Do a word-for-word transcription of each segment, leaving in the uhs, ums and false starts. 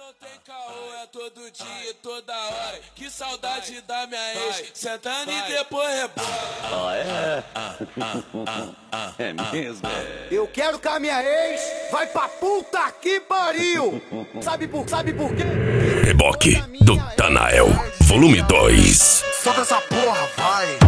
não tem caô, é todo dia, toda hora. Que saudade da minha ex, sentando e depois rebola. Ah, é? É mesmo? Eu quero que a minha ex vai pra puta que pariu. Sabe por, sabe por quê? Reboque do Tanael, volume dois. Solta essa porra, vai!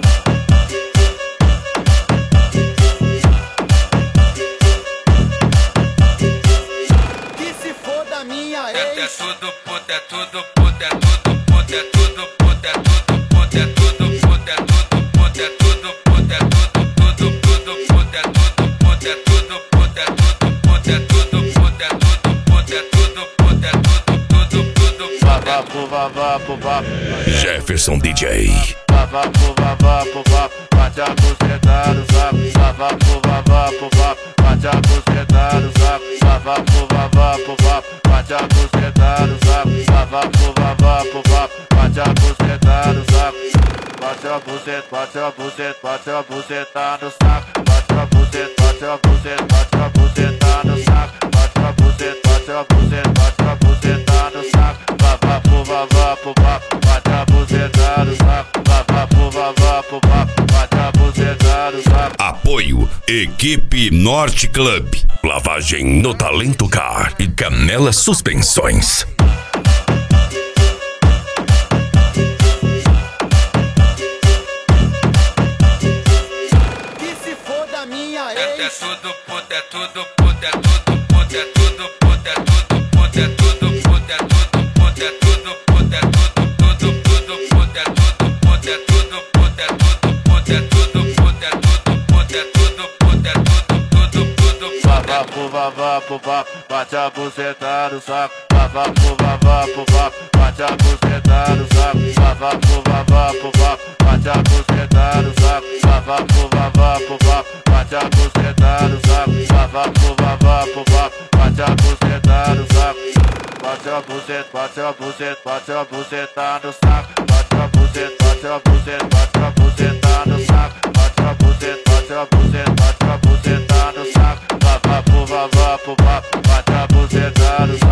Que se for da minha ex. É tudo puta, é tudo puta, é tudo puta, é tudo puta, é tudo puta, é tudo puta, é tudo puta, é tudo puta, é tudo, tudo, tudo puta, é tudo puta, é tudo puta, é tudo puta, é tudo puta, é tudo puta, é tudo puta, é tudo, tudo, tudo Vapo, vapo, vapo. Jefferson D J. Vapo, vapo, vapo. Bate a buceta no saco. Vapo, vapo, vapo. Bate a buceta no saco. Vapo, vapo, vapo. Bate a buceta no saco. Vapo, vapo, vapo. Bate a buceta no saco. Bate a buceta, bate a buceta, bate a buceta no saco. Bate a buceta, bate a buceta, bate a buceta no saco. Bate a buceta, bate a buceta, bate a buceta no saco. Vapo, vapo, vapo. Bate a buceta no saco. Vapo, vapo, vapo. Bate a buceta no saco. Apoio Equipe Norte Club, lavagem no Talento Car e Canela Suspensões. Que se for da minha É ex. tudo puta, é tudo puta, é tudo puta, é tudo puta, é tudo puta, é tudo puta, é tudo puta, é tudo puta, é tudo, tudo, tudo puta, é tudo puta, é tudo puta, é tudo puta, é tudo puta, é tudo puta, é tudo puta, é tudo, tudo, tudo Vapo, vapo, vapo. Bate a buceta no saco. Vapo, vapo, vapo. Bate a buceta no saco. Vapo, vapo, vapo. Bate a buceta no saco. Vapo, vapo, vapo. Bate a buceta no saco. Vapo, vapo, vapo. Bate a buceta no saco. Bate a buceta, bate a buceta, bate a buceta no saco. Bate a buceta, bate a buceta, bate a buceta no saco. Bate a buceta, bate a buceta, bate a buceta no saco. Vapo, vapo, vapo. Bate a buceta no saco.